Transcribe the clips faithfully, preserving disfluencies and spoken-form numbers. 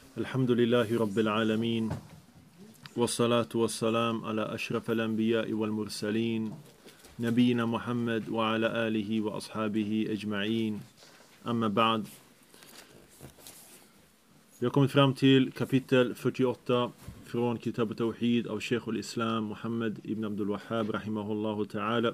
الحمد لله رب العالمين والصلاة والسلام على أشرف الأنبياء والمرسلين نبينا محمد وعلى آله وأصحابه أجمعين أما بعد. Vi har kommit fram till kapitel fyrtioåtta från Kitab Tawhid av Sheikh al-Islam Muhammad ibn Abdul Wahhab rahimahullahu ta'ala.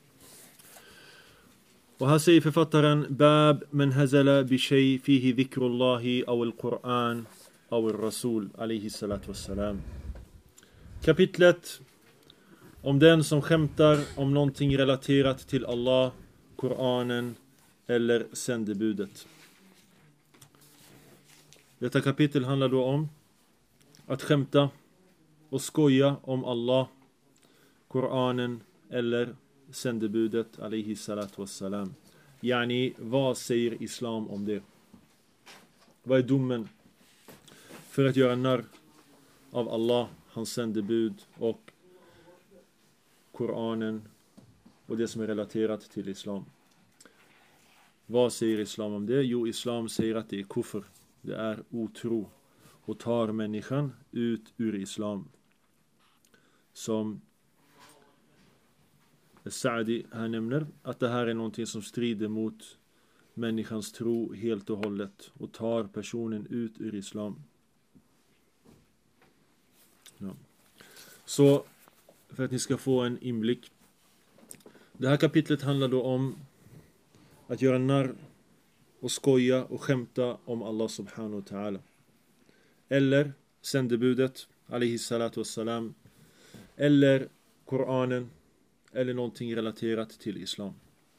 Och här säger författaren Bab man hazala bi shay fihi dhikrullahi aw al-Qur'an aw al-Rasul alayhi salatu wassalam. Kapitlet om den som skämtar om någonting relaterat till Allah, Koranen eller sändebudet. Detta kapitel handlar då om att skämta och skoja om Allah, Koranen eller sändebudet alayhi salatu wassalam. Yani, vad säger islam om det? Vad är domen för att göra narr av Allah, hans sändebud och Koranen och det som är relaterat till islam? Vad säger islam om det? Jo, islam säger att det är kufr. Det är otro och tar människan ut ur islam. Som Sa'di här nämner, att det här är någonting som strider mot människans tro helt och hållet och tar personen ut ur islam. Ja. Så för att ni ska få en inblick. Det här kapitlet handlar då om att göra narr och skoja och skämta om Allah subhanahu wa ta'ala. Eller sändebudet alayhi salatu wassalam. Eller Koranen. Eller någonting relaterat till islam.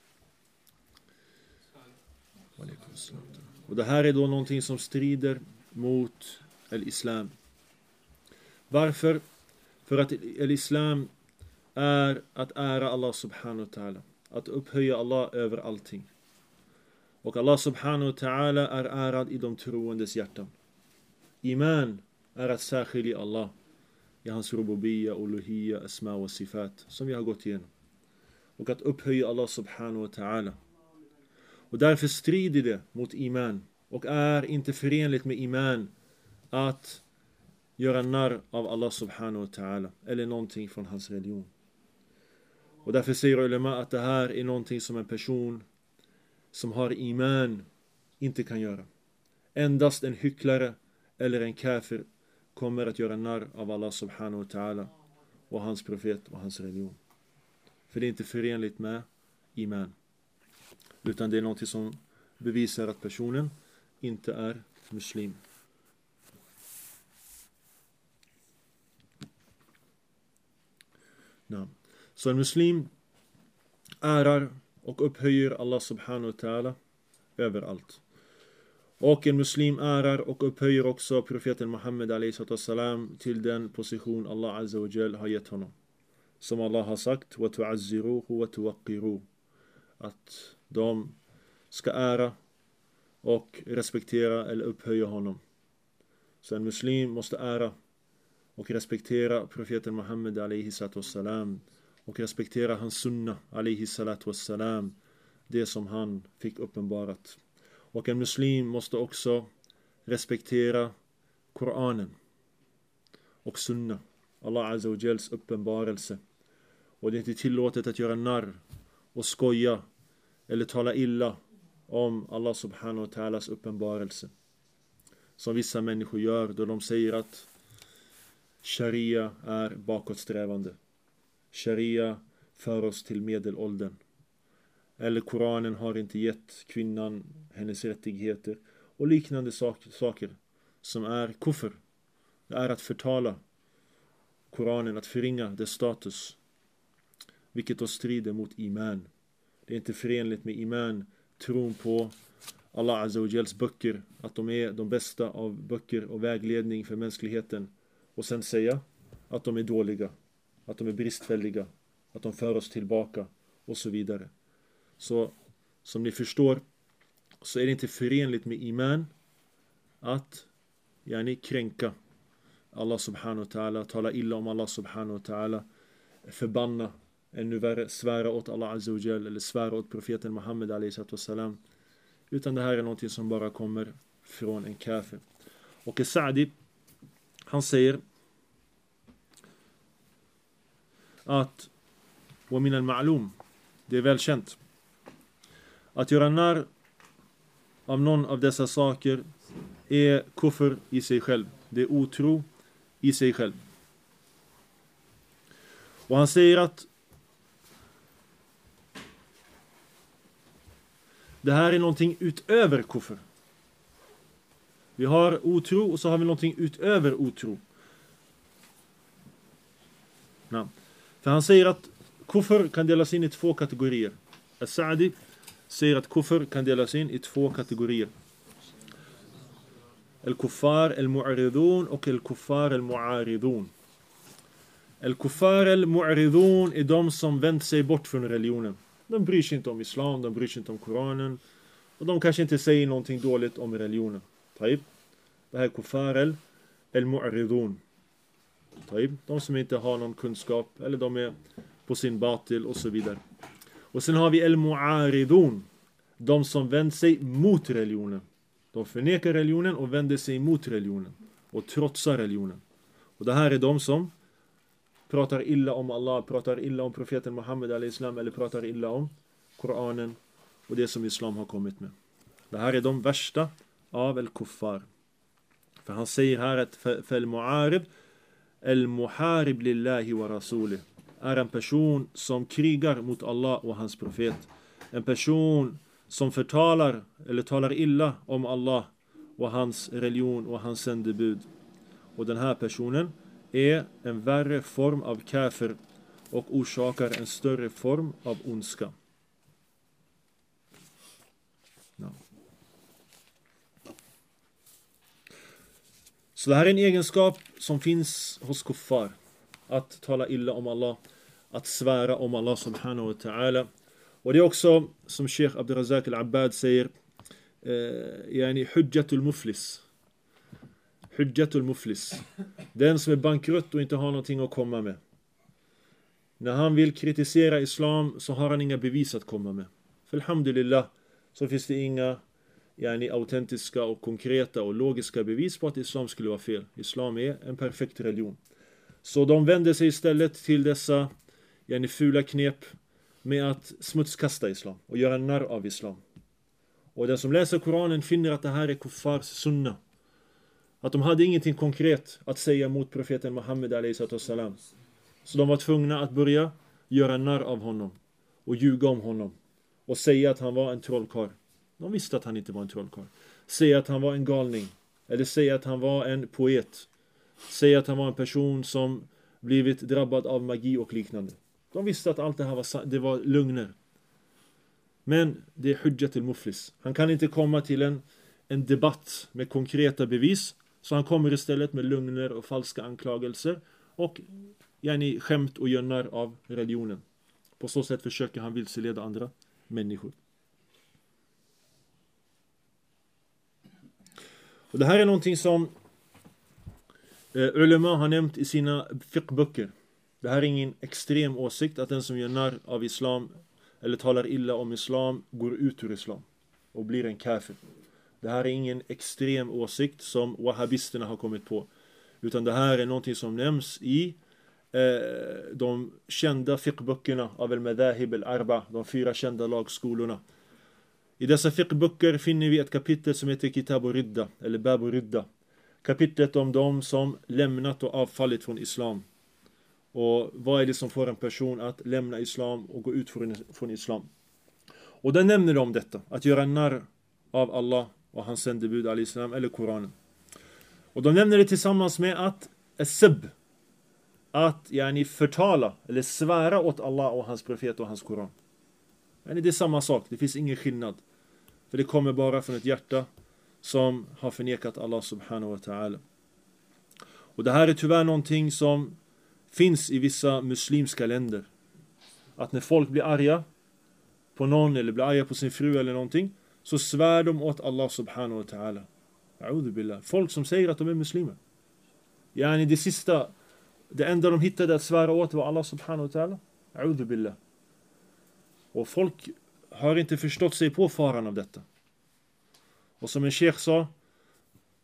Och det här är då någonting som strider mot al-islam. Varför? För att al-islam är att ära Allah subhanahu wa ta'ala. Att upphöja Allah över allting. Och Allah subhanahu wa ta'ala är ärad i de troendes hjärtan. Iman är att särskilja Allah i hans rububiyya, uluhiyya, asma och sifat som vi har gått igenom. Och att upphöja Allah subhanahu wa ta'ala. Och därför strider det mot iman. Och är inte förenligt med iman att göra narr av Allah subhanahu wa ta'ala. Eller någonting från hans religion. Och därför säger ulema att det här är någonting som en person som har iman inte kan göra. Endast en hycklare eller en kafir kommer att göra narr av Allah subhanahu wa ta'ala och hans profet och hans religion. För det är inte förenligt med iman. Utan det är något som bevisar att personen inte är muslim. Ja. Så en muslim ärar och upphöjer Allah subhanahu wa ta'ala överallt. Och en muslim ärar och upphöjer också profeten Muhammad alayhi salam till den position Allah azza wa jal har gett honom. Som Allah har sagt, wa tu'azziruhu wa tuwaqqiruhu, att de ska ära och respektera eller upphöja honom. Så en muslim måste ära och respektera profeten Muhammad alayhi salam och respektera hans sunna alayhi salam, det som han fick uppenbarat. Och en muslim måste också respektera Koranen och sunna, Allah azza wa jals uppenbarelse. Och det är inte tillåtet att göra narr och skoja eller tala illa om Allah subhanahu wa ta'alas uppenbarelse. Som vissa människor gör då de säger att sharia är bakåtsträvande. Sharia för oss till medelåldern. Eller Koranen har inte gett kvinnan hennes rättigheter. Och liknande saker som är kufr. Det är att förtala Koranen, att förringa dess status. Vilket då strider mot iman. Det är inte förenligt med iman, tron på Allah azza wa jals böcker. Att de är de bästa av böcker och vägledning för mänskligheten. Och sen säga att de är dåliga. Att de är bristfälliga. Att de för oss tillbaka. Och så vidare. Så som ni förstår så är det inte förenligt med iman att yani, kränka Allah subhanahu wa ta'ala, tala illa om Allah subhanahu wa ta'ala, förbanna, ännu värre, svära åt Allah azza wa jal eller svära åt profeten Muhammad alayhi salam. Utan det här är något som bara kommer från en kafir. Och Sa'di, han säger att وَمِنَ الْمَعْلُوم, det är välkänt, att göra narr av någon av dessa saker är kufr i sig själv. Det är otro i sig själv. Och han säger att det här är någonting utöver kufr. Vi har otro och så har vi någonting utöver otro. Ja. För han säger att kufr kan delas in i två kategorier. As-Sa'di säger att kufr kan delas in i två kategorier. El-kuffar el-mu'aridun och el-kuffar el-mu'aridun. El-kuffar el-mu'aridun är de som vänt sig bort från religionen. De bryr sig inte om islam, de bryr sig inte om Koranen. Och de kanske inte säger någonting dåligt om religionen. Taib. Det här är kuffar el-mu'aridun. Taib. De som inte har någon kunskap eller de är på sin batil och så vidare. Och sen har vi el-mu'aridun. De som vänder sig mot religionen. De förnekar religionen och vänder sig mot religionen. Och trotsar religionen. Och det här är de som pratar illa om Allah, pratar illa om profeten Muhammed al-Islam eller pratar illa om Koranen och det som islam har kommit med. Det här är de värsta av el-kuffar. För han säger här att fel-mu'arid el-muharib lillahi wa rasulih är en person som krigar mot Allah och hans profet. En person som förtalar eller talar illa om Allah och hans religion och hans sändebud. Och den här personen är en värre form av kafir och orsakar en större form av ondska. Ja. Så det här är en egenskap som finns hos kuffar. Att tala illa om Allah. Att svära om Allah subhanahu wa ta'ala. Och det är också, som Sheikh Abdurrazak al-Abbad säger, eh, yani hujjatul muflis. Hujjatul muflis. Den som är bankrutt och inte har någonting att komma med. När han vill kritisera islam så har han inga bevis att komma med. För alhamdulillah så finns det inga yani, autentiska och konkreta och logiska bevis på att islam skulle vara fel. Islam är en perfekt religion. Så de vänder sig istället till dessa yani, fula knep med att smutskasta islam och göra narr av islam. Och den som läser Koranen finner att det här är kuffars sunna. Att de hade ingenting konkret att säga mot profeten Muhammed alayhi salam. Så de var tvungna att börja göra narr av honom och ljuga om honom och säga att han var en trollkarl. De visste att han inte var en trollkarl. Säga att han var en galning eller säga att han var en poet. Säga att han var en person som blivit drabbad av magi och liknande. De visste att allt det här var, det var lögner. Men det är hujjatul muflis. Han kan inte komma till en, en debatt med konkreta bevis. Så han kommer istället med lögner och falska anklagelser. Och yani, skämt och gönnar av religionen. På så sätt försöker han vilseleda andra människor. Och det här är någonting som eh, ulema har nämnt i sina fiqh-böcker. Det här är ingen extrem åsikt att den som gör narr av islam eller talar illa om islam går ut ur islam och blir en kafir. Det här är ingen extrem åsikt som wahhabisterna har kommit på. Utan det här är någonting som nämns i eh, de kända fiqh-böckerna av al-madahib al-arba, de fyra kända lagskolorna. I dessa fiqh-böcker finner vi ett kapitel som heter Kitab och Ridda, eller Bab och Ridda. Kapitlet om de som lämnat och avfallit från islam. Och vad är det som får en person att lämna islam och gå ut från, från islam? Och där nämner de detta, att göra narr av Allah och hans sändebud al-Islam eller Koranen. Och de nämner det tillsammans med att as-sab, att yani, förtala eller svära åt Allah och hans profet och hans Koran. Yani, det är samma sak, det finns ingen skillnad. För det kommer bara från ett hjärta som har förnekat Allah subhanahu wa ta'ala. Och det här är tyvärr någonting som finns i vissa muslimska länder. Att när folk blir arga på någon eller blir arga på sin fru eller någonting, så svär de åt Allah subhanahu wa ta'ala. A'udhu billah. Folk som säger att de är muslimer. Yani det sista, det enda de hittade att svära åt var Allah subhanahu wa ta'ala. A'udhu billah. Och folk har inte förstått sig på faran av detta. Och som en sheikh sa,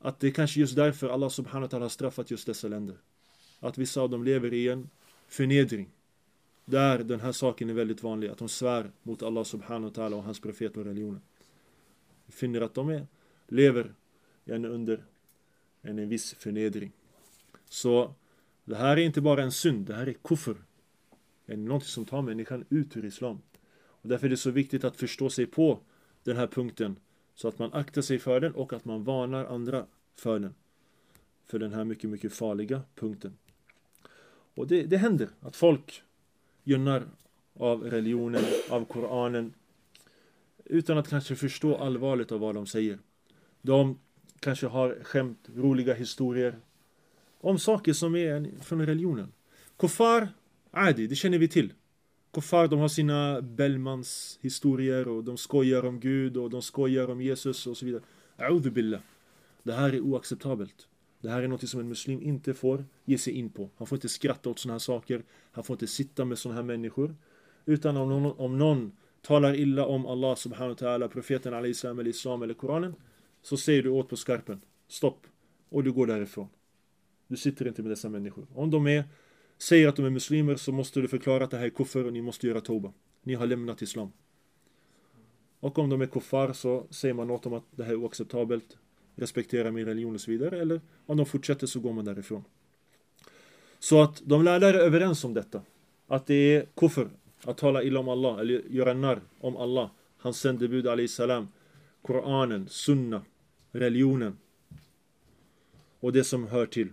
att det är kanske just därför Allah subhanahu wa ta'ala har straffat just dessa länder. Att vissa av dem lever i en förnedring. Där den här saken är väldigt vanlig. Att de svär mot Allah subhanahu wa ta'ala och hans profet och religionen. Vi finner att de är, lever en under en, en viss förnedring. Så det här är inte bara en synd. Det här är kufr. Det är något som tar människan ut ur islam. Och därför är det så viktigt att förstå sig på den här punkten. Så att man aktar sig för den och att man varnar andra för den. För den här mycket, mycket farliga punkten. Och det, det händer att folk gynnar av religionen, av Koranen. Utan att kanske förstå allvarligt av vad de säger. De kanske har skämt, roliga historier. Om saker som är från religionen. Kuffar, adi, det känner vi till. Kuffar, de har sina Bellmans historier och de skojar om Gud och de skojar om Jesus och så vidare. A'udhu billah. Det här är oacceptabelt. Det här är något som en muslim inte får ge sig in på. Han får inte skratta åt såna här saker. Han får inte sitta med såna här människor. Utan om någon, om någon talar illa om Allah subhanahu wa ta'ala, profeten alayhi salam eller islam eller Koranen, så säger du åt på skarpen. Stopp. Och du går därifrån. Du sitter inte med dessa människor. Om de är, säger att de är muslimer, så måste du förklara att det här är kuffer och ni måste göra tauba. Ni har lämnat islam. Och om de är kuffar så säger man åt dem att det här är oacceptabelt. Respektera min religion och så vidare. Eller om de fortsätter så går man därifrån. Så att de lärde är överens om detta. Att det är kuffer att tala illa om Allah. Eller göra narr om Allah. Hans sändebud alayhi salam. Koranen, sunna, religionen. Och det som hör till.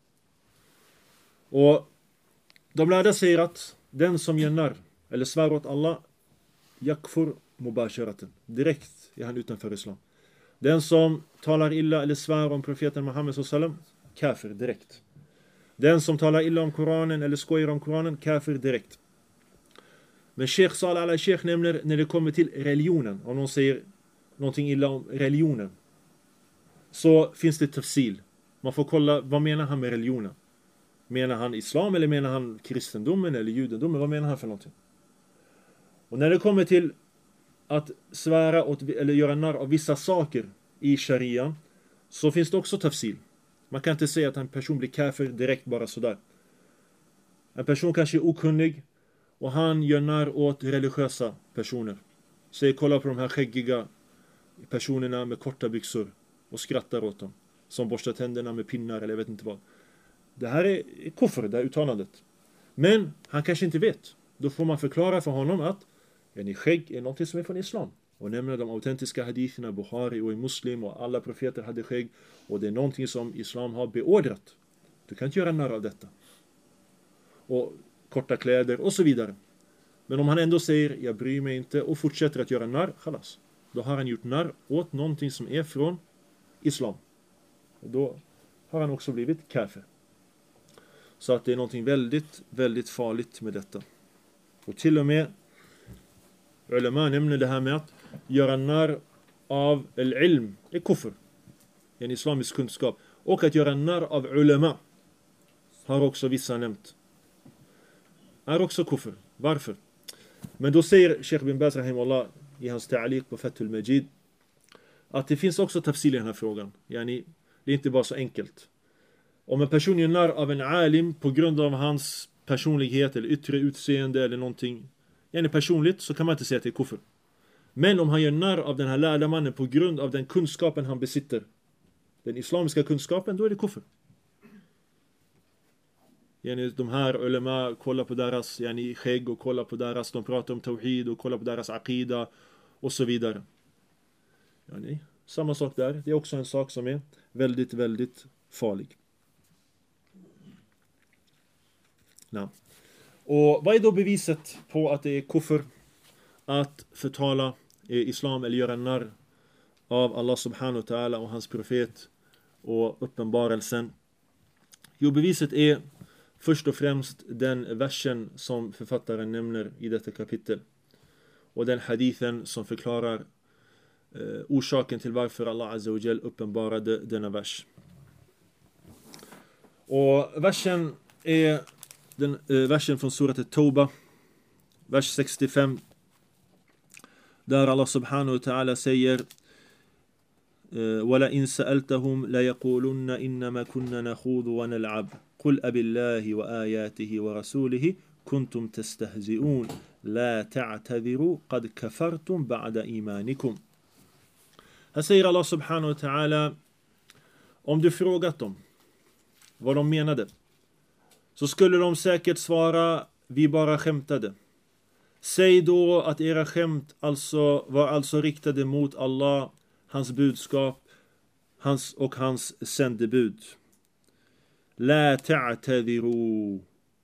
Och de lärde säger att den som gör narr eller svär åt Allah, yakfur mubasharaten. Direkt är han utanför islam. Den som talar illa eller svär om profeten Muhammed sallallahu alaihi wasallam, kafir direkt. Den som talar illa om Koranen eller skojar om Koranen, kafir direkt. Men Sheikh Salih al-Sheikh nämner när det kommer till religionen, om någon säger någonting illa om religionen, så finns det tafsil. Man får kolla, vad menar han med religionen? Menar han islam eller menar han kristendomen eller judendomen? Vad menar han för någonting? Och när det kommer till att svära åt, eller göra narr av vissa saker i sharia, så finns det också tafsil. Man kan inte säga att en person blir kafir direkt bara sådär. En person kanske är okunnig och han gör narr åt religiösa personer. Säger kolla på de här skäggiga personerna med korta byxor och skrattar åt dem. Som borstar tänderna med pinnar eller jag vet inte vad. Det här är kufr, det här uttalandet. Men han kanske inte vet. Då får man förklara för honom att en skägg är något som är från islam. Och nämna de autentiska haditherna, Bukhari och i Muslim och alla profeter hade skägg. Och det är någonting som islam har beordrat. Du kan inte göra narr av detta. Och korta kläder och så vidare. Men om han ändå säger jag bryr mig inte och fortsätter att göra narr, khalas. Då har han gjort narr åt någonting som är från islam. Och då har han också blivit kafir. Så att det är någonting väldigt, väldigt farligt med detta. Och till och med ulama nämner det här med att göra narr av al-ilm är kufr. En islamisk kunskap. Och att göra narr av ulama har också vissa nämnt. Är också kufr. Varför? Men då säger Sheikh bin Baz rahimahullah i hans ta'liq på Fathul Majid att det finns också tafsil i den här frågan. Yani, det är inte bara så enkelt. Om en person gör narr av en alim på grund av hans personlighet eller yttre utseende eller någonting yani personligt, så kan man inte säga att det är kufr. Men om han gör narr av den här lärda mannen på grund av den kunskapen han besitter, den islamiska kunskapen, då är det kufr. Yani de här ulema, kolla på deras yani skägg och kolla på deras, de pratar om tawhid och kolla på deras aqida och så vidare. Yani, samma sak där. Det är också en sak som är väldigt, väldigt farlig. Ja. Och vad är då beviset på att det är kufr att förtala islam eller göra narr av Allah subhanahu wa ta'ala och hans profet och uppenbarelsen? Jo, beviset är först och främst den versen som författaren nämner i detta kapitel. Och den hadithen som förklarar eh, orsaken till varför Allah azza wa jal uppenbarade denna vers. Och versen är den eh, versen från surat at-Tauba, vers sextiofem, där Allah subhanahu wa ta'ala säger وَلَئِنْ سَأَلْتَهُمْ لَيَقُولُنَّ إِنَّمَا كُنَّا نَخُوضُ وَنَلْعَبُ قُلْ أَبِ اللَّهِ وَآيَاتِهِ وَرَسُولِهِ كُنْتُمْ تَسْتَهْزِئُونَ لَا تَعْتَذِرُوا قَدْ كَفَرْتُمْ بَعْدَ إِيمَانِكُمْ. Här säger Allah subhanahu wa ta'ala, om du frågat dem vad de menade, så skulle de säkert svara, vi bara skämtade. Säg då att era skämt alltså var alltså riktade mot Allah, hans budskap, hans och hans sändebud. La ta'tadiru.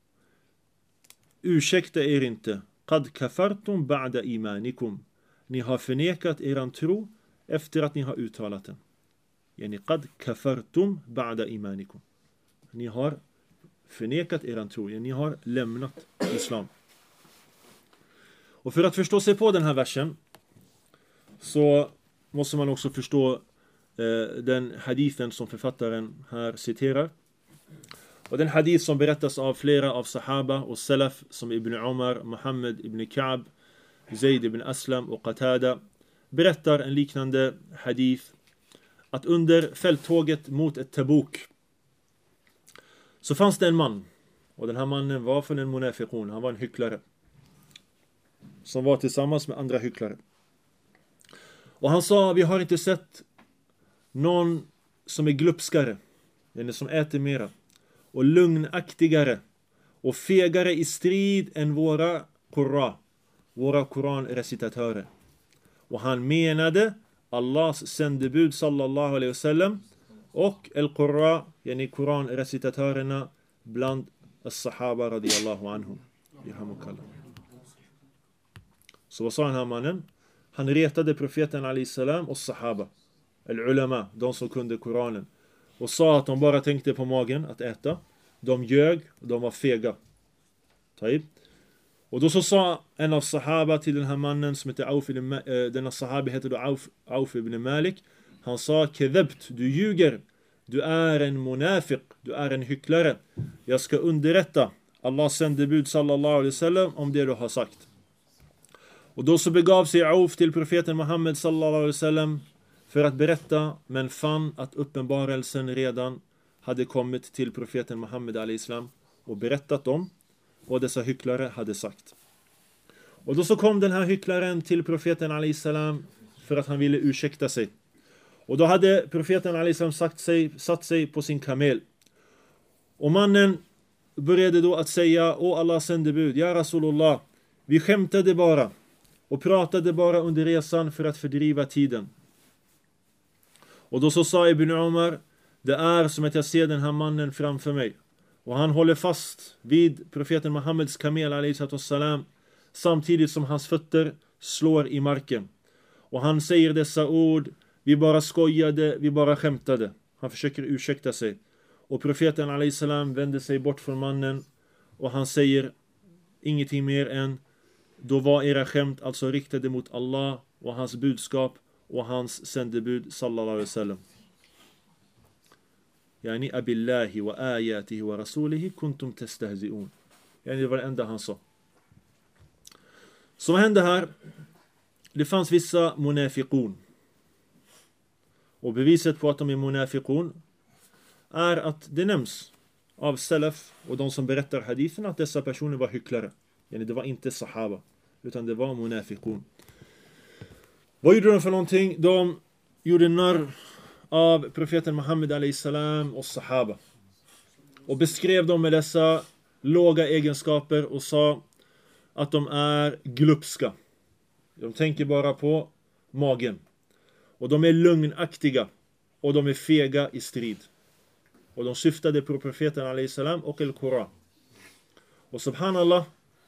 Ursäkta er inte. Qad kafartum ba'da imanikum. Ni har förnekat eran tro efter att ni har uttalat den. Yani qad kafartum ba'da imanikum. Ni har förnekat eran tro. Yani ni har lämnat islam. Och för att förstå sig på den här versen så måste man också förstå eh, den hadithen som författaren här citerar. Och den hadith som berättas av flera av sahaba och salaf som Ibn Umar, Muhammad ibn Ka'b, Zayd ibn Aslam och Qatada berättar en liknande hadith, att under fälttåget mot ett Tabuk så fanns det en man, och den här mannen var från en munafiqun, han var en hycklare som var tillsammans med andra hycklare. Och han sa, vi har inte sett någon som är glupskare, den som äter mera, och lugnaktigare och fegare i strid än våra qurra, våra koranrecitatörer. Och han menade Allahs sändebud sallallahu alaihi wasallam och al-qurra, yani koranrecitatörerna bland as-sahaba radiyallahu anhum. Så vad sa den här mannen? Han retade profeten alayhi salam och sahaba, al-ulama, de som kunde Koranen, och sa att de bara tänkte på magen att äta. De ljög och de var fega. Taib. Och då så sa en av sahaba till den här mannen som heter Auf ibn Ma- äh, denna sahabi heter då Auf, Auf ibn Malik. Han sa, kedhabt, du ljuger. Du är en munafiq, du är en hycklare. Jag ska underrätta Allahs sändebud sallallahu alaihi wasallam om det du har sagt. Och då så begav sig Auf till profeten Muhammed sallallahu alaihi wasallam för att berätta, men fann att uppenbarelsen redan hade kommit till profeten Muhammed alayhi salam och berättat om vad dessa hycklare hade sagt. Och då så kom den här hycklaren till profeten alayhi salam för att han ville ursäkta sig. Och då hade profeten alayhi salam sagt sig, satt sig på sin kamel. Och mannen började då att säga, åh Allahs sändebud, ja Rasulullah, vi skämtade bara och pratade bara under resan för att fördriva tiden. Och då så sa Ibn Umar, det är som att jag ser den här mannen framför mig. Och han håller fast vid profeten Muhammeds kamel alayhi salam, samtidigt som hans fötter slår i marken. Och han säger dessa ord, vi bara skojade, vi bara skämtade. Han försöker ursäkta sig. Och profeten alayhi salam vänder sig bort från mannen och han säger ingenting mer än, då var era skämt alltså riktade mot Allah och hans budskap och hans sändebud sallallahu alaihi wasallam. Yani abillahi wa ayatihi wa rasulihi kuntum tastahzi'un. Yani det var det enda han sa. Så vad hände här? Det fanns vissa munafiqun. Och beviset på att de är munafiqun är att det nämns av salaf och de som berättar hadithen att dessa personer var hycklare. Yani det var inte sahaba, utan det var munafiqun. Vad gjorde de för någonting? De gjorde narr av profeten Muhammed alayhi salam och sahaba. Och beskrev dem med dessa låga egenskaper och sa att de är glupska. De tänker bara på magen. Och de är lögnaktiga. Och de är fega i strid. Och de syftade på profeten alayhi salam och al-Qur'an. Och subhanallah,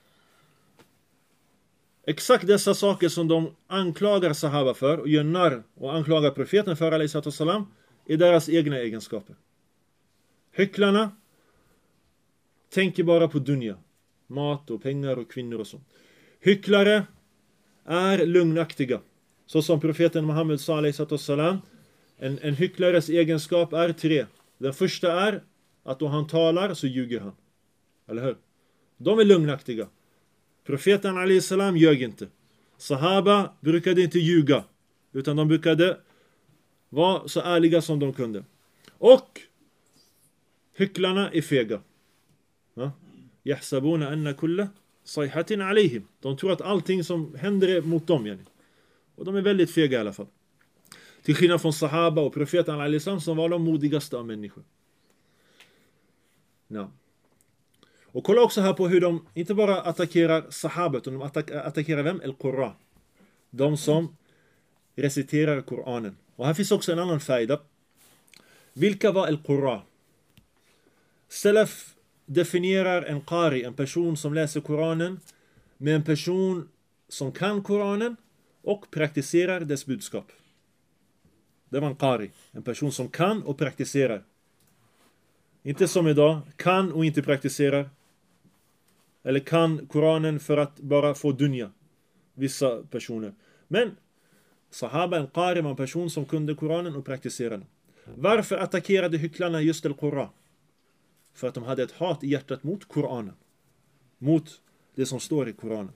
exakt dessa saker som de anklagar sahaba för och gör narr och anklagar profeten för alayhi salam är deras egna egenskaper. Hycklarna tänker bara på dunya, mat och pengar och kvinnor och sånt. Hycklare är lögnaktiga. Så som profeten Muhammed sa alayhi salam, en, en hycklares egenskap är tre. Den första är att då han talar så ljuger han. Eller hur? De är lögnaktiga. Profeten alayhi salam ljög inte. Sahaba brukade inte ljuga, utan de brukade var så ärliga som de kunde. Och hycklarna är fega. Ja? Yahsabuna anna kulla sayhatin alayhim. De tror att allting som händer är mot dem. Yani. Och de är väldigt fega i alla fall. Till skillnad från sahaba och profeten al-Islam som var de modigaste av människor. Ja. Och kolla också här på hur de inte bara attackerar sahaba utan de attack- attackerar vem? El-Qurra. De som reciterar Koranen. Och här finns också en annan fajda. Vilka var El-Qurra? Salaf definierar en qari, en person som läser Koranen, med en person som kan Koranen och praktiserar dess budskap. Det var en qari, en person som kan och praktiserar. Inte som idag, kan och inte praktiserar. Eller kan Koranen för att bara få dunya. Vissa personer. Men sahaba, en qari, var en person som kunde Koranen och praktiserade. Varför attackerade hycklarna just el-Qurra? För att de hade ett hat i hjärtat mot Koranen. Mot det som står i Koranen.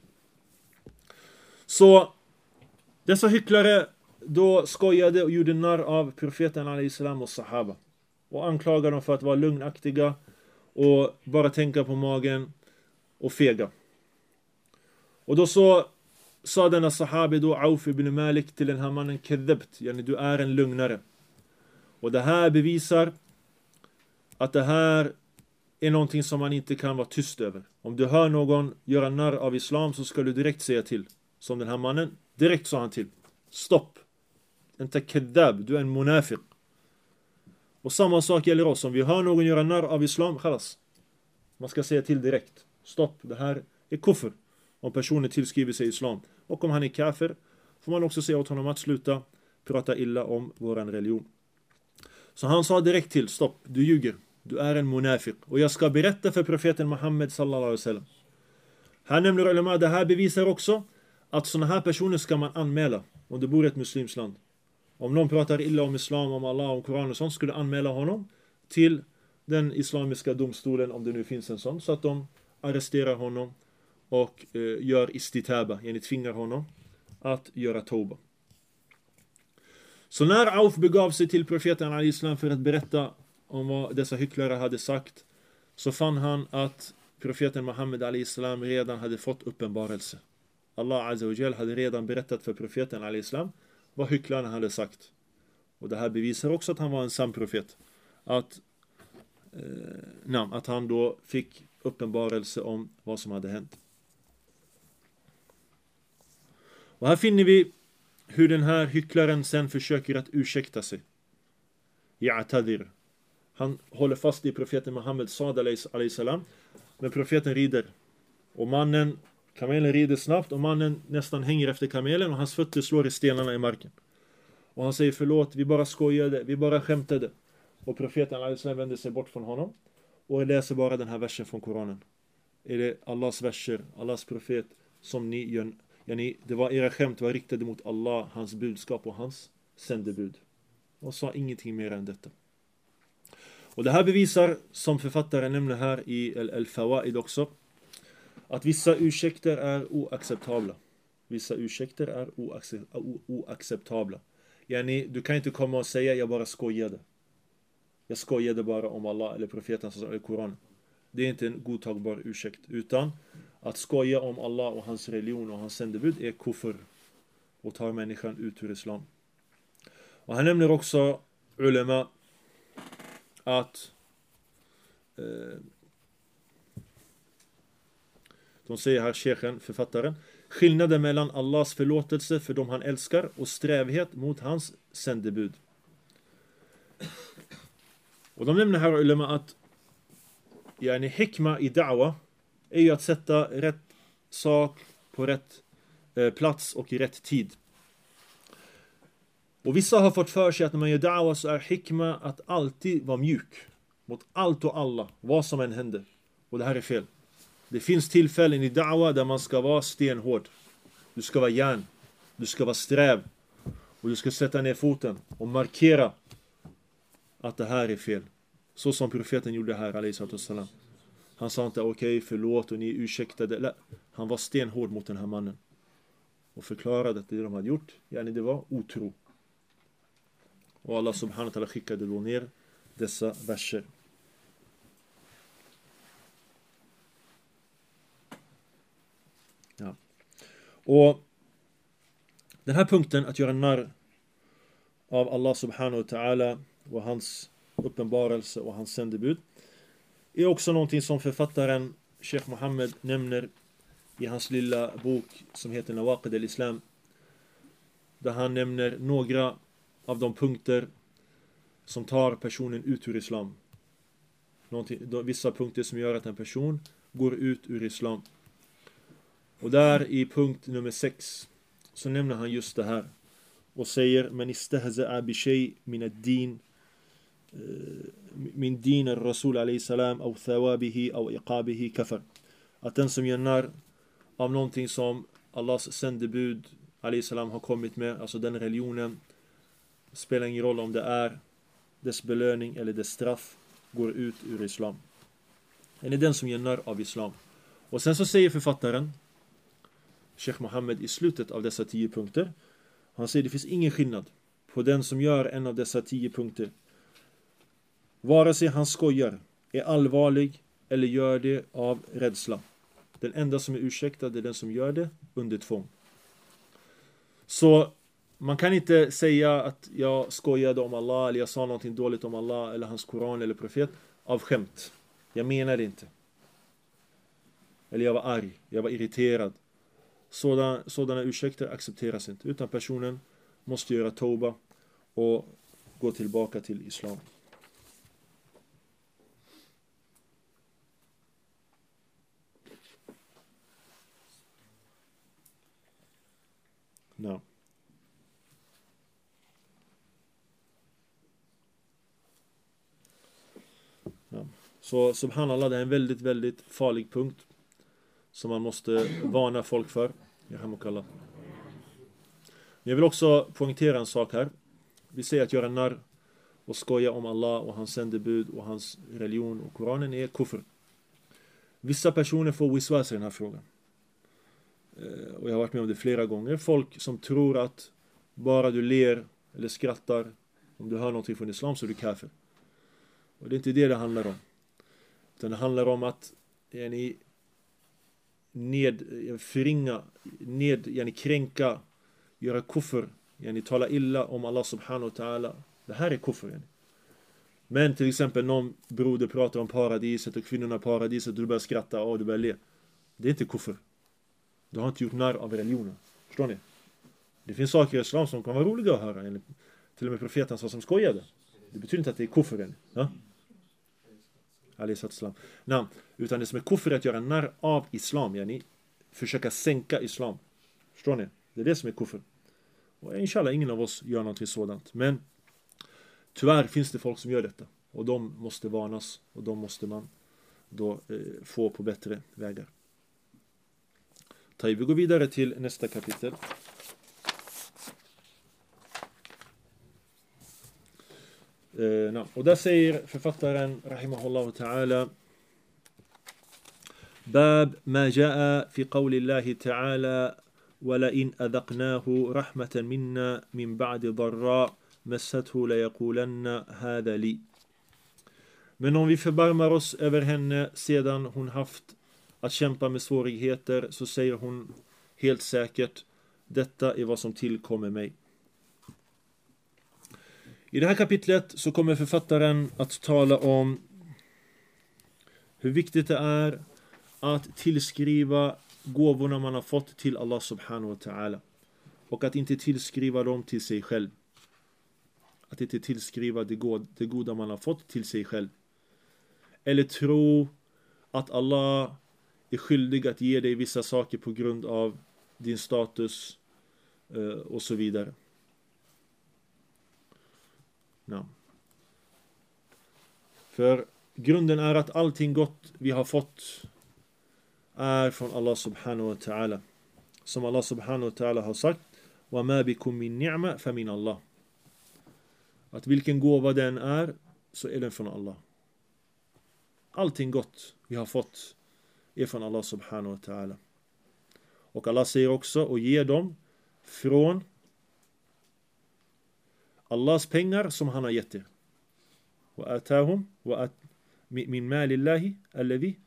Så dessa hycklare då skojade och gjorde narr av profeten al-Islam och sahaba. Och anklagade dem för att vara lugnaktiga och bara tänka på magen och fega. Och då så sa denna sahabi då, Auf ibn Malik, till den här mannen, kadhabt, yani du är en lugnare. Och det här bevisar att det här är någonting som man inte kan vara tyst över. Om du hör någon göra narr av islam så ska du direkt säga till. Som den här mannen, direkt sa han till. Stopp. Inte kadhab, du är en munafiq. Och samma sak gäller oss. Om vi hör någon göra narr av islam, khalas. Man ska säga till direkt. Stopp, det här är kufr. Om personen tillskriver sig islam. Och om han är kafir får man också säga åt honom att sluta prata illa om våran religion. Så han sa direkt till, stopp, du ljuger. Du är en munafiq. Och jag ska berätta för profeten Muhammed sallallahu alaihi wasallam. Här nämner ulama, det här bevisar också att sådana här personer ska man anmäla om du bor i ett muslimskt land. Om någon pratar illa om islam, om Allah, om Koran och sånt, skulle anmäla honom till den islamiska domstolen, om det nu finns en sån, så att de arresterar honom och eh, gör istitaba, yani tvingar honom att göra tauba. Så när Auf begav sig till profeten al-Islam för att berätta om vad dessa hycklare hade sagt, så fann han att profeten Muhammed al-Islam redan hade fått uppenbarelse. Allah Azza wa Jal hade redan berättat för profeten al-Islam vad hycklarna hade sagt. Och det här bevisar också att han var en sann profet. Att, eh, nej, att han då fick uppenbarelse om vad som hade hänt. Och här finner vi hur den här hycklaren sen försöker att ursäkta sig. Ya'tadir. Han håller fast i profeten Muhammed Sad alayhi salam. Men profeten rider. Och mannen, kamelen rider snabbt och mannen nästan hänger efter kamelen och hans fötter slår i stenarna i marken. Och han säger förlåt, vi bara skojade, vi bara skämtade. Och profeten alayhi salam vänder sig bort från honom och läser bara den här versen från Koranen. Är det Allahs verser, Allahs profet som ni gör? Yani, det var era skämt var riktade mot Allah, hans budskap och hans sändebud. Och sa ingenting mer än detta. Och det här bevisar, som författaren nämner här i Al-Fawaid också, att vissa ursäkter är oacceptabla. Vissa ursäkter är oacce- oacceptabla. Yani, du kan inte komma och säga jag bara skojade. Jag skojade bara om Allah eller profeten eller Koran. Det är inte en godtagbar ursäkt. Utan att skoja om Allah och hans religion och hans sändebud är kufr. Och tar människan ut ur islam. Och han nämner också ulema att eh, de säger här, sheikhen, författaren, skillnaden mellan Allahs förlåtelse för dem han älskar och strävhet mot hans sändebud. Och de nämner här ulema att yani hikma i da'wa är ju att sätta rätt sak på rätt eh, plats och i rätt tid. Och vissa har fått för sig att när man gör da'wa så är hikma att alltid vara mjuk mot allt och alla, vad som än händer. Och det här är fel. Det finns tillfällen i da'wa där man ska vara stenhård. Du ska vara järn. Du ska vara sträv. Och du ska sätta ner foten och markera att det här är fel. Så som profeten gjorde här, alayhi salam. Han sa inte okej, okay, förlåt och ni ursäktade. Nej, han var stenhård mot den här mannen. Och förklarade att det de hade gjort, yani det var otro. Och Allah subhanahu wa ta'ala skickade då ner dessa verser. Ja. Och den här punkten, att göra narr av Allah subhanahu wa ta'ala och hans uppenbarelse och hans sändebud, är också någonting som författaren Sheikh Mohammed nämner i hans lilla bok som heter Nawaqid al-Islam, där han nämner några av de punkter som tar personen ut ur islam. Vissa punkter som gör att en person går ut ur islam. Och där i punkt nummer sex så nämner han just det här och säger: men istahza'a bi shay min ad-din min din ar-rasul alayhi salam aw thawabihi aw iqabihi kafar. Att den som gör narr av någonting som Allahs sändebud alayhi salam har kommit med, alltså den religionen, spelar ingen roll om det är dess belöning eller dess straff, går ut ur islam. Det är den som gör narr av islam. Och sen så säger författaren Sheikh Mohammed i slutet av dessa tio punkter, han säger: det finns ingen skillnad på den som gör en av dessa tio punkter, vare sig han skojar, är allvarlig eller gör det av rädsla. Den enda som är ursäktad är den som gör det under tvång. Så man kan inte säga att jag skojade om Allah eller jag sa någonting dåligt om Allah eller hans Koran eller profet av skämt. Jag menar det inte. Eller jag var arg, jag var irriterad. Sådana, sådana ursäkter accepteras inte, utan personen måste göra tauba och gå tillbaka till islam. No. Ja. Så subhanallah, det är en väldigt, väldigt farlig punkt som man måste varna folk för. Men jag vill också poängtera en sak här. Vi säger att göra narr och skoja om Allah och hans sändebud och hans religion och Koranen är kufr. Vissa personer får wiswas i den här frågan. Och jag har varit med om det flera gånger. Folk som tror att bara du ler eller skrattar, om du hör någonting från islam, så är du kafir. Och det är inte det det handlar om. Utan det handlar om att yani, ned, förringa, ned, yani, kränka, göra kufr, yani, tala illa om Allah subhanahu wa ta'ala. Det här är kufr. Yani. Men till exempel någon broder pratar om paradiset och kvinnorna paradiset och du börjar skratta och du börjar le. Det är inte kufr. Du har inte gjort narr av religionen. Förstår ni? Det finns saker i islam som kan vara roliga att höra. Eller till och med profeten sa som skojade. Det betyder inte att det är kufr. Ja? Nej, utan det som är kufr är att göra narr av islam. Yani, försöka sänka islam. Förstår ni? Det är det som är kufr. Och inshallah ingen av oss gör något sådant. Men tyvärr finns det folk som gör detta. Och de måste varnas. Och de måste man då eh, få på bättre vägar. Vi går vidare till nästa kapitel. Uh, no. Och där säger författaren rahimahullah ta'ala: Bab ma jaa fi qawli Allahi ta'ala wa la in adaqnahu rahmatan minna min ba'di dharra massathu la yaqulanna hadha li. Men om vi förbarmar oss över henne sedan hon haft att kämpa med svårigheter, så säger hon helt säkert: detta är vad som tillkommer mig. I det här kapitlet så kommer författaren att tala om hur viktigt det är att tillskriva gåvorna man har fått till Allah subhanahu wa ta'ala. Och att inte tillskriva dem till sig själv. Att inte tillskriva det goda, det goda man har fått till sig själv. Eller tro att Allah är skyldig att ge dig vissa saker på grund av din status och så vidare. Ja. För grunden är att allting gott vi har fått är från Allah subhanahu wa ta'ala. Som Allah subhanahu wa ta'ala har sagt: wa ma bikum min ni'ma fa min Allah. Att vilken gåva den är, så är den från Allah. Allting gott vi har fått är från Allah subhanahu wa ta'ala. Och Allah säger också: och ger dem från Allahs pengar som han har gett er. Och atahum wa at min malillahi alladhi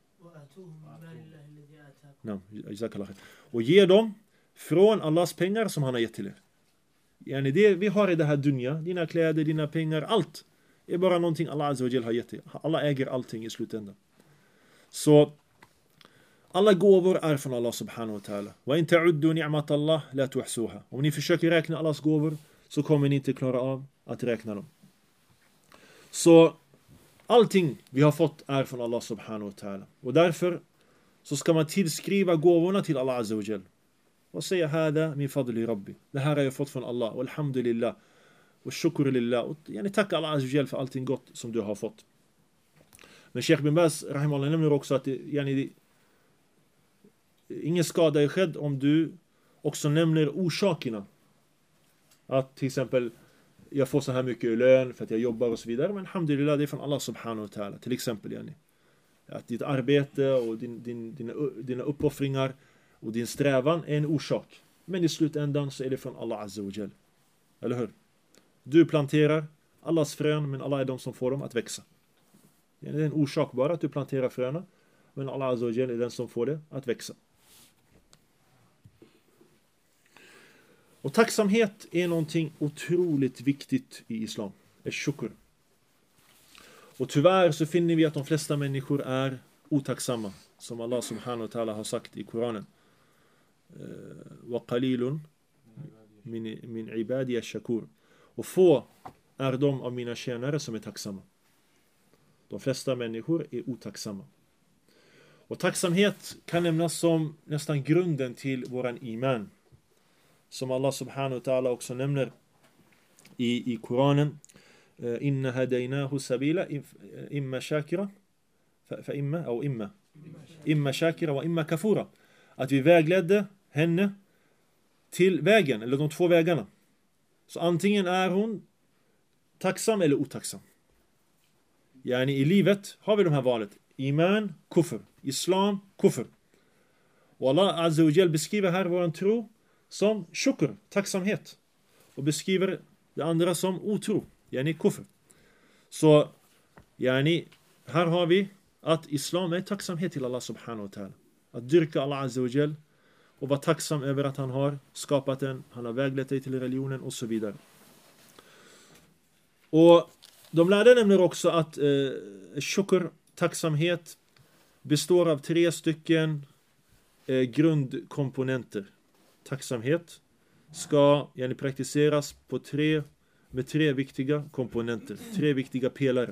Nam, jazakallah. Och ge dem från Allahs pengar som han har gett till er. Yani det vi har i det här dunja, dina kläder, dina pengar, allt är bara någonting Allah Azza wa Jal har gett dig. Allah äger allting i slutändan. Så alla gåvor är från Allah subhanahu wa ta'ala. Wa in ta'uddu ni'mat Allah la tuhsuha. Om ni försöker räkna Allahs gåvor så kommer ni inte klara av att räkna dem. Så allting vi har fått är från Allah subhanahu wa ta'ala. Och därför så ska man tillskriva gåvorna till Allah Azza wa Jal. Och säga hada min fadli rabbi. Det här har jag fått från Allah. Och alhamdulillah. Och shukr lillah. Och yani, tack Allah Azza wa Jal för allting gott som du har fått. Men Sheikh bin Baz rahimahullah nämner också att det, yani, ingen skada är skedd om du också nämner orsakerna. Att till exempel jag får så här mycket lön för att jag jobbar och så vidare. Men alhamdulillah, det är från Allah subhanahu wa ta'ala. Till exempel yani, att ditt arbete och din, din, dina, dina uppoffringar och din strävan är en orsak. Men i slutändan så är det från Allah Azza wa Jal. Eller hur? Du planterar Allahs frön, men Allah är de som får dem att växa. Det är en orsak bara att du planterar fröna, men Allah Azza wa Jal är den som får det att växa. Och tacksamhet är någonting otroligt viktigt i islam. Är shukr. Och tyvärr så finner vi att de flesta människor är otacksamma. Som Allah subhanahu wa ta'ala har sagt i Koranen. Wa qalilun min, min ibadi ash-shakur. Och få är de av mina tjänare som är tacksamma. De flesta människor är otacksamma. Och tacksamhet kan nämnas som nästan grunden till våran iman. Som Allah subhanahu wa ta'ala också nämner i, i Koranen. Inna hadaynahu sabila imma shakira fa imma eller imma imma shakira wa imma kafura. Att vi vägledde henne till vägen, eller de två vägarna. Så antingen är hon tacksam eller otacksam. Yani i livet har vi de här valet. Iman, kufr. Islam, kufr. Och Allah Azza wa Jal beskriver här vår tro som shukr, tacksamhet. Och beskriver det andra som otro, yani kufr. Så, yani, här har vi att islam är tacksamhet till Allah subhanahu wa ta'ala. Att dyrka Allah Azza wa Jal och vara tacksam över att han har skapat den, han har väglett dig till religionen och så vidare. Och de lärde nämner också att eh, shukr, tacksamhet, består av tre stycken eh, grundkomponenter. Tacksamhet ska yani, praktiseras på tre, med tre viktiga komponenter. Tre viktiga pelare.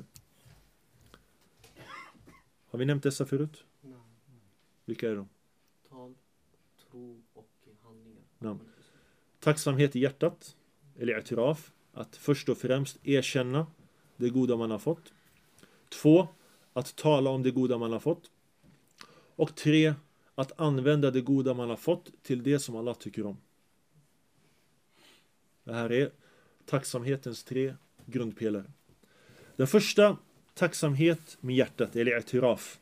Har vi nämnt dessa förut? Nej. Vilka är de? Tal, tro och handlingar. Nej. Tacksamhet i hjärtat, eller i'tiraf. Att först och främst erkänna det goda man har fått. Två, att tala om det goda man har fått. Och tre, att använda det goda man har fått till det som Allah tycker om. Det här är tacksamhetens tre grundpelare. Den första, tacksamhet med hjärtat, eller i'tiraf.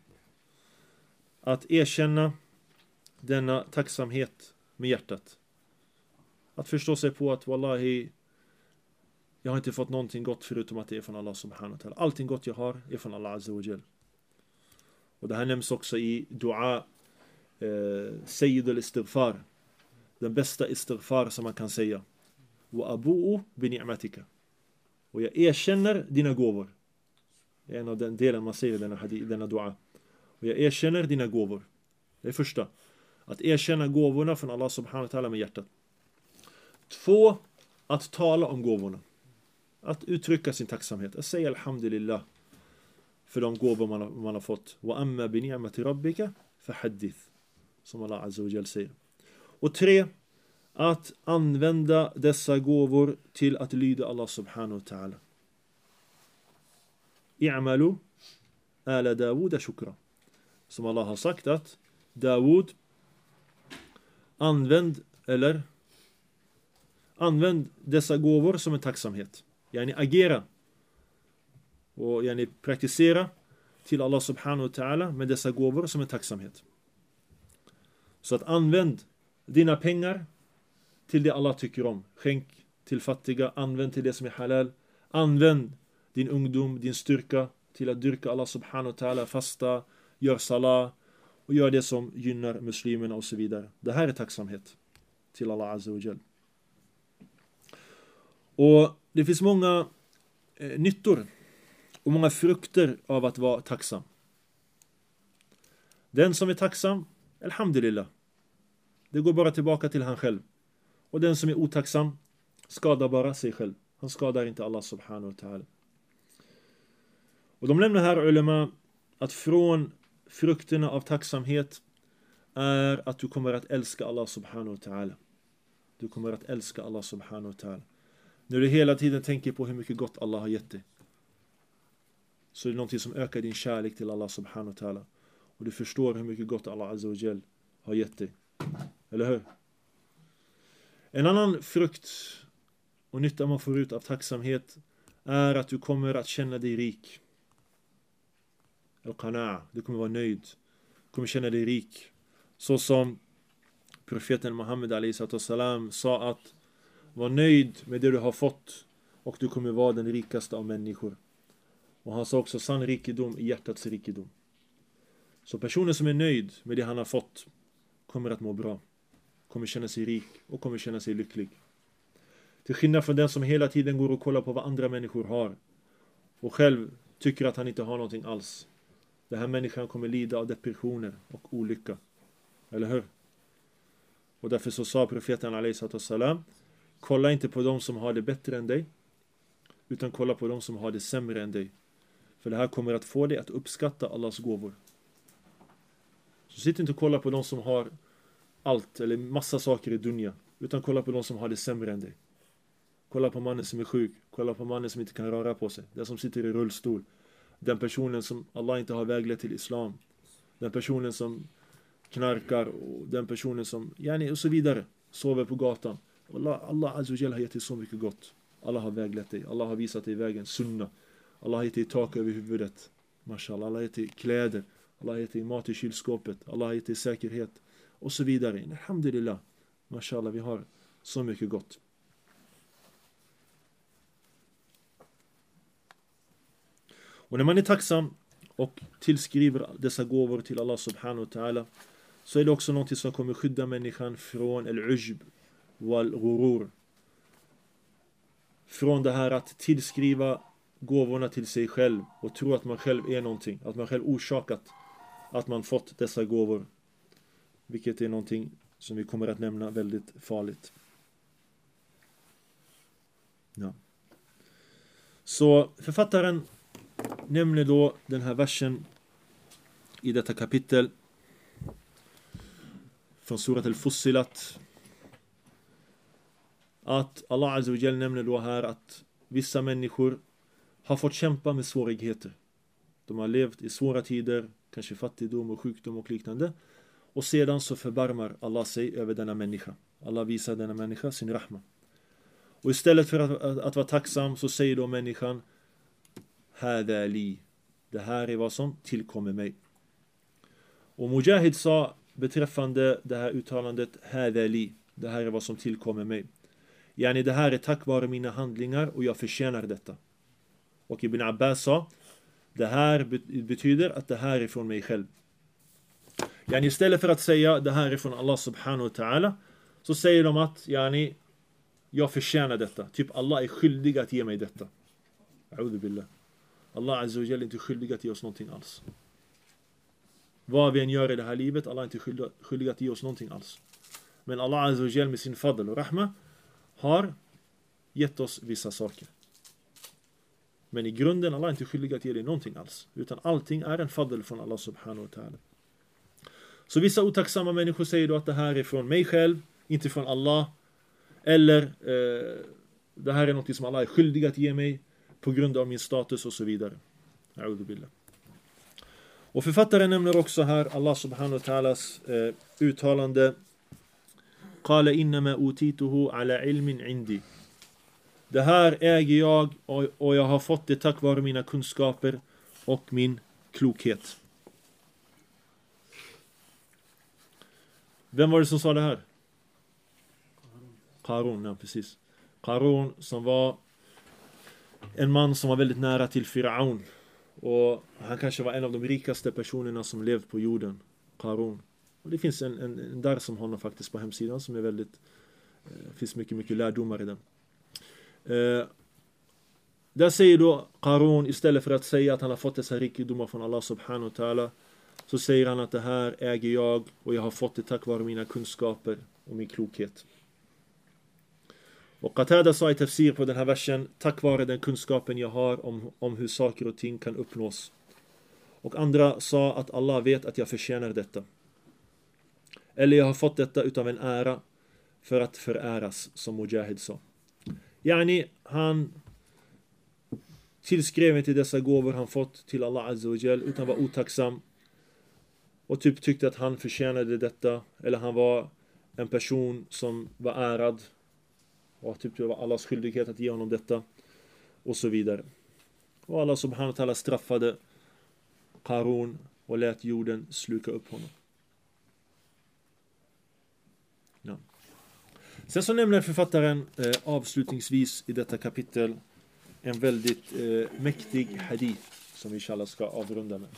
Att erkänna denna tacksamhet med hjärtat. Att förstå sig på att wallahi, jag har inte fått någonting gott förutom att det är från Allah subhanahu wa ta'ala. Allting gott jag har är från Allah Azza wa Jal. Och det här nämns också i dua eh, Sayyid al-istighfar. Den bästa istighfar som man kan säga. Wa abu'u bi ni'matika. Och jag erkänner dina gåvor. Det är en av den delen man säger i denna, denna dua. Och jag erkänner dina gåvor. Det är första. Att erkänna gåvorna från Allah subhanahu wa ta'ala med hjärtat. Två, att tala om gåvorna. Att uttrycka sin tacksamhet. Att säga alhamdulillah för de gåvor man har, man har fått. Wa amma bi ni'mati rabbika fahaddith. Som Allah Azza wa Jal säger. Och tre, att använda dessa gåvor till att lyda Allah subhanahu wa ta'ala. I'malu ala Dawud shukra. Som Allah har sagt att Dawud använd eller använd dessa gåvor som en tacksamhet. Yani agera och yani praktisera till Allah subhanahu wa ta'ala med dessa gåvor som en tacksamhet. Så att använd dina pengar till det Allah tycker om. Skänk till fattiga. Använd till det som är halal. Använd din ungdom, din styrka till att dyrka Allah subhanahu wa ta'ala, fasta, gör salah och gör det som gynnar muslimerna och så vidare. Det här är tacksamhet till Allah azza wa jal. Och det finns många eh, nyttor och många frukter av att vara tacksam. Den som är tacksam, alhamdulillah, det går bara tillbaka till han själv. Och den som är otacksam skadar bara sig själv. Han skadar inte Allah subhanahu wa ta'ala. Och de nämner här ulema att från frukterna av tacksamhet är att du kommer att älska Allah subhanahu wa ta'ala. Du kommer att älska Allah subhanahu wa ta'ala. När du hela tiden tänker på hur mycket gott Allah har gett dig, så är det någonting som ökar din kärlek till Allah subhanahu wa ta'ala. Och du förstår hur mycket gott Allah azza wa jal har gett dig. Eller hur? En annan frukt och nytta man får ut av tacksamhet är att du kommer att känna dig rik. Al-Qana'a, du kommer vara nöjd. Du kommer känna dig rik. Så som profeten Muhammed alayhi salam sa att var nöjd med det du har fått och du kommer vara den rikaste av människor. Och han sa också sann rikedom i hjärtats rikedom. Så personen som är nöjd med det han har fått kommer att må bra. Kommer känna sig rik och kommer känna sig lycklig. Till skillnad från den som hela tiden går och kollar på vad andra människor har och själv tycker att han inte har någonting alls. Den här människan kommer lida av depressioner och olycka. Eller hur? Och därför så sa profeten alayhi salam: kolla inte på de som har det bättre än dig, utan kolla på de som har det sämre än dig. För det här kommer att få dig att uppskatta Allahs gåvor. Så sitt inte och kolla på de som har allt eller massa saker i dunya, utan kolla på de som har det sämre än dig. Kolla på mannen som är sjuk. Kolla på mannen som inte kan röra på sig. Den som sitter i rullstol. Den personen som Allah inte har väglett till islam. Den personen som knarkar. Och den personen som, yani, och så vidare, sover på gatan. Allah, Allah azza wa jalla har gett dig så mycket gott. Allah har väglett dig. Allah har visat dig vägen, sunna. Allah har gett dig tak över huvudet. Mashallah. Allah har gett dig kläder. Allah har gett dig mat i kylskåpet. Allah har gett dig säkerhet. Och så vidare. Alhamdulillah. Mashallah, vi har så mycket gott. Och när man är tacksam och tillskriver dessa gåvor till Allah subhanahu wa ta'ala, så är det också något som kommer skydda människan från al-ujb wal-ghurur. Från det här att tillskriva gåvorna till sig själv och tro att man själv är någonting. Att man själv orsakat att man fått dessa gåvor. Vilket är någonting som vi kommer att nämna väldigt farligt. Ja. Så författaren nämner då den här versen i detta kapitel från surat al-Fussilat, att Allah azza wa jalla nämner då här att vissa människor har fått kämpa med svårigheter. De har levt i svåra tider, kanske fattigdom och sjukdom och liknande. Och sedan så förbarmar Allah sig över denna människa. Allah visar denna människa sin rahma. Och istället för att, att, att vara tacksam så säger då människan: Hada li. Det här är vad som tillkommer mig. Och Mujahid sa beträffande det här uttalandet Hada li. Det här är vad som tillkommer mig. Yani det här är tack vare mina handlingar och jag förtjänar detta. Och Ibn Abbas sa: det här betyder att det här är från mig själv. Yani istället för att säga det här är från Allah subhanahu wa ta'ala, så säger de att yani, jag förtjänar detta. Typ Allah är skyldig att ge mig detta. A'udhu billah. Allah azza wa jalla är inte skyldig att ge oss någonting alls. Vad vi än gör i det här livet, Allah är inte skyldig, skyldig att ge oss någonting alls. Men Allah azza wa jalla med sin fadl och rahma har gett oss vissa saker. Men i grunden Allah är inte skyldig att ge dig någonting alls. Utan allting är en fadl från Allah subhanahu wa ta'ala. Så vissa otacksamma människor säger då att det här är från mig själv, inte från Allah. Eller eh, det här är något som Allah är skyldig att ge mig på grund av min status och så vidare. A'udhu billah. Och författaren nämner också här Allah subhanahu wa ta'alas eh, uttalande: Qala innama utituhu ala ilmin indi. Det här äger jag och, och jag har fått det tack vare mina kunskaper och min klokhet. Vem var det som sa det här? Qarun, ja, precis. Qarun, som var en man som var väldigt nära till Firaun. Och han kanske var en av de rikaste personerna som levt på jorden. Qarun. Och det finns en, en, en där som honom faktiskt på hemsidan som är väldigt, eh, finns mycket, mycket lärdomar i den. Eh, där säger då Qarun, istället för att säga att han har fått dessa rikedomar från Allah subhanahu wa ta'ala, så säger han att det här äger jag och jag har fått det tack vare mina kunskaper och min klokhet. Och Qatada sa i tafsir på den här versen, tack vare den kunskapen jag har om, om hur saker och ting kan uppnås. Och andra sa att Allah vet att jag förtjänar detta. Eller jag har fått detta utav en ära för att föräras, som Mujahid sa. Yani, han tillskrev inte dessa gåvor han fått till Allah Azza wa Jal, utan var otacksam och typ tyckte att han förtjänade detta, eller han var en person som var ärad och typ det var Allahs skyldighet att ge honom detta och så vidare. Och Allah subhanahu wa ta'ala straffade Qarun och lät jorden sluka upp honom. Ja. Sen så nämner författaren eh, avslutningsvis i detta kapitel en väldigt eh, mäktig hadith som vi inshallah ska avrunda med.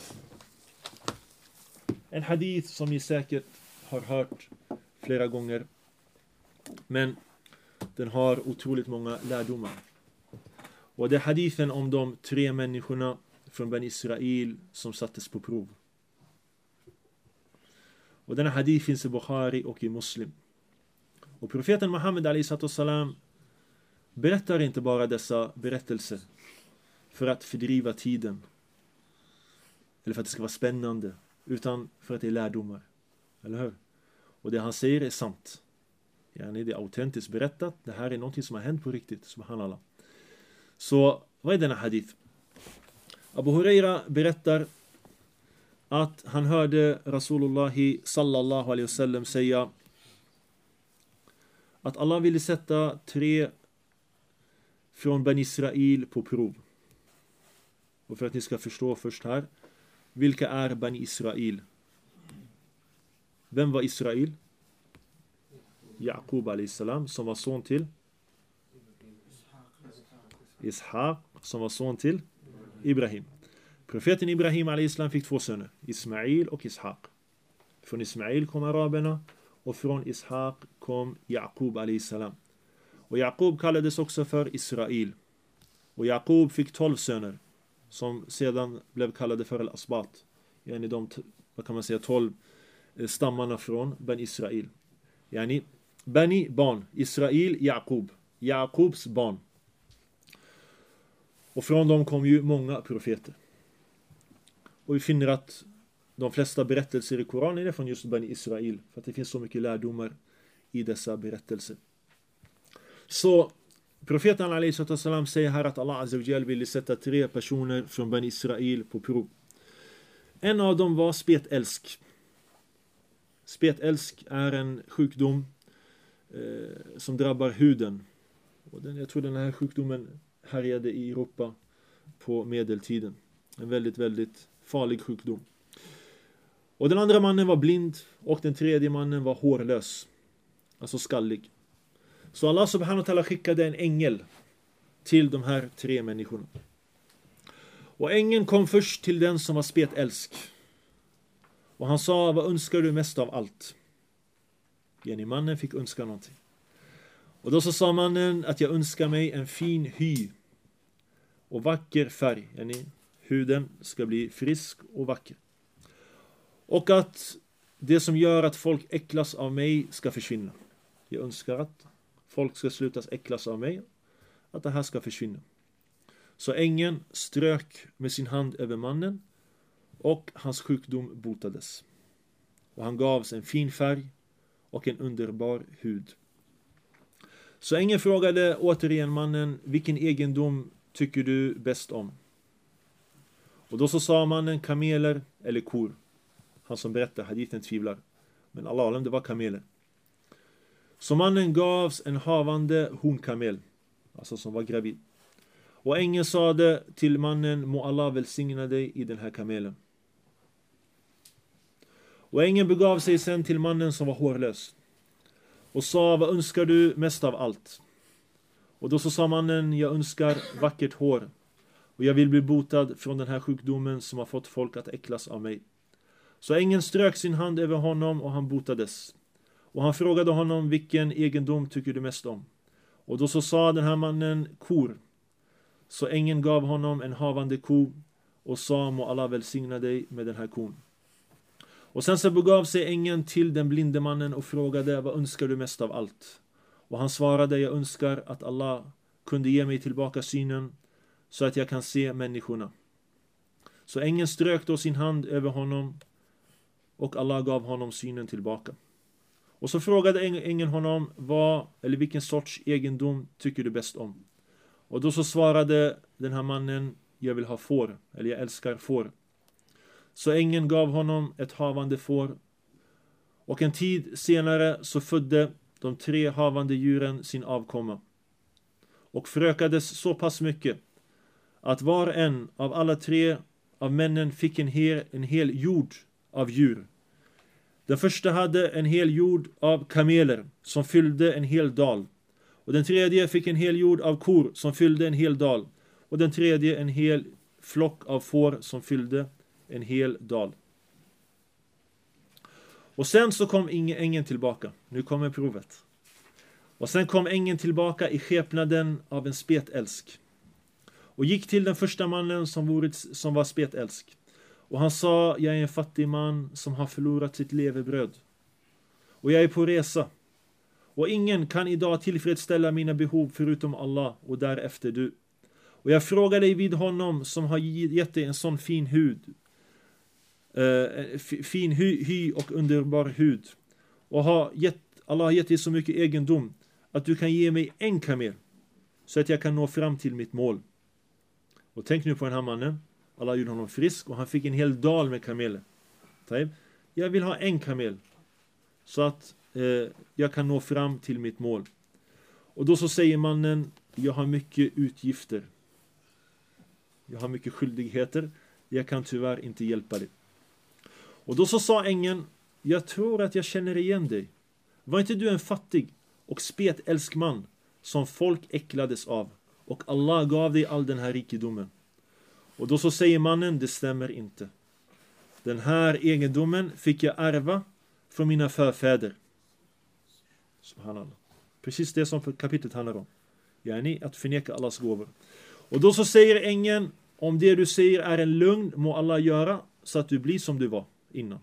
En hadith som ni säkert har hört flera gånger, men den har otroligt många lärdomar. Och det är hadithen om de tre människorna från Ben Israel som sattes på prov. Och denna hadith finns i Bukhari och i Muslim. Och profeten Muhammed alayhi salam berättar inte bara dessa berättelser för att fördriva tiden eller för att det ska vara spännande, utan för att det är lärdomar. Eller hur? Och det han säger är sant. Yani det är autentiskt berättat. Det här är någonting som har hänt på riktigt. Subhanallah. Så vad är denna hadith? Abu Huraira berättar att han hörde Rasulullah sallallahu alaihi wasallam säga att Allah ville sätta tre från Ben Israel på prov. Och för att ni ska förstå först här, vilka är Ben Israel? Vem var Israel? Yaqub alayhi salam, som var son till Ishaq, som var son till Ibrahim. Profeten Ibrahim alayhi salam fick två söner, Ismail och Ishaq. Från Ismail kom araberna och från Ishaq kom Yaqub alayhi salam. Och Yaqub kallades också för Israel. Och Yaqub fick tolv söner som sedan blev kallade för al-Asbat. Yani de, vad kan man säga, tolv stammarna från Ben Israel. Yani Bani, barn. Israel, Yaqub. Yaqubs barn. Och från dem kom ju många profeter. Och vi finner att de flesta berättelser i Koranen är från just Bani Israel. För att det finns så mycket lärdomar i dessa berättelser. Så profeten alayhi salam säger här att Allah Azza wa Jal ville sätta tre personer från Bani Israel på prov. En av dem var spetälsk. Spetälsk är en sjukdom eh, som drabbar huden. Och den, jag tror den här sjukdomen härjade i Europa på medeltiden. En väldigt, väldigt farlig sjukdom. Och den andra mannen var blind och den tredje mannen var hårlös. Alltså skallig. Så Allah subhanahu wa ta'ala skickade en ängel till de här tre människorna. Och ängeln kom först till den som var spetälsk. Och han sa, vad önskar du mest av allt? Yani mannen fick önska någonting. Och då så sa mannen att jag önskar mig en fin hy och vacker färg. Yani huden ska bli frisk och vacker. Och att det som gör att folk äcklas av mig ska försvinna. Jag önskar att folk ska slutas äcklas av mig. Att det här ska försvinna. Så ängeln strök med sin hand över mannen. Och hans sjukdom botades. Och han gavs en fin färg och en underbar hud. Så ängeln frågade återigen mannen, vilken egendom tycker du bäst om? Och då så sa mannen kameler eller kor. Han som berättar hadithen tvivlar. Men Allah alam, det var kameler. Så mannen gavs en havande honkamel. Alltså som var gravid. Och ängeln sade till mannen, må Allah välsigna dig i den här kamelen. Och ängeln begav sig sen till mannen som var hårlös. Och sa, vad önskar du mest av allt? Och då så sa mannen, jag önskar vackert hår. Och jag vill bli botad från den här sjukdomen som har fått folk att äcklas av mig. Så ängeln strök sin hand över honom och han botades. Och han frågade honom, vilken egendom tycker du mest om? Och då så sa den här mannen, kor. Så ängeln gav honom en havande ko och sa, må Allah välsigna dig med den här kon. Och sen så begav sig ängeln till den blinde mannen och frågade, vad önskar du mest av allt? Och han svarade, jag önskar att Allah kunde ge mig tillbaka synen så att jag kan se människorna. Så ängeln strök då sin hand över honom och Allah gav honom synen tillbaka. Och så frågade ängeln honom, vad eller vilken sorts egendom tycker du bäst om? Och då så svarade den här mannen, jag vill ha får, eller jag älskar får. Så ängeln gav honom ett havande får. Och en tid senare så födde de tre havande djuren sin avkomma. Och förökades så pass mycket att var en av alla tre av männen fick en hel, en hel jord av djur. Den första hade en hel jord av kameler som fyllde en hel dal. Och den tredje fick en hel jord av kor som fyllde en hel dal. Och den tredje en hel flock av får som fyllde en hel dal. Och sen så kom ängeln tillbaka. Nu kommer provet. Och sen kom ängeln tillbaka i skepnaden av en spetälsk. Och gick till den första mannen som var, som var spetälsk. Och han sa, jag är en fattig man som har förlorat sitt levebröd. Och jag är på resa. Och ingen kan idag tillfredsställa mina behov förutom Allah och därefter du. Och jag frågar dig vid honom som har gett dig en sån fin hud. Uh, fin hy, hy och underbar hud. Och har gett, Allah har gett dig så mycket egendom att du kan ge mig en kamel så att jag kan nå fram till mitt mål. Och tänk nu på den här mannen. Allah gjorde honom frisk och han fick en hel dal med kameler. Jag vill ha en kamel så att eh, jag kan nå fram till mitt mål. Och då så säger mannen, jag har mycket utgifter. Jag har mycket skyldigheter. Jag kan tyvärr inte hjälpa dig. Och då så sa ängeln, jag tror att jag känner igen dig. Var inte du en fattig och spetälsk man som folk äcklades av? Och Allah gav dig all den här rikedomen. Och då så säger mannen, det stämmer inte. Den här egendomen fick jag ärva från mina förfäder. Subhanallah. Precis det som kapitlet handlar om. Yani att förneka Allahs gåvor. Och då så säger ängeln, om det du säger är en lögn, må Allah göra så att du blir som du var innan.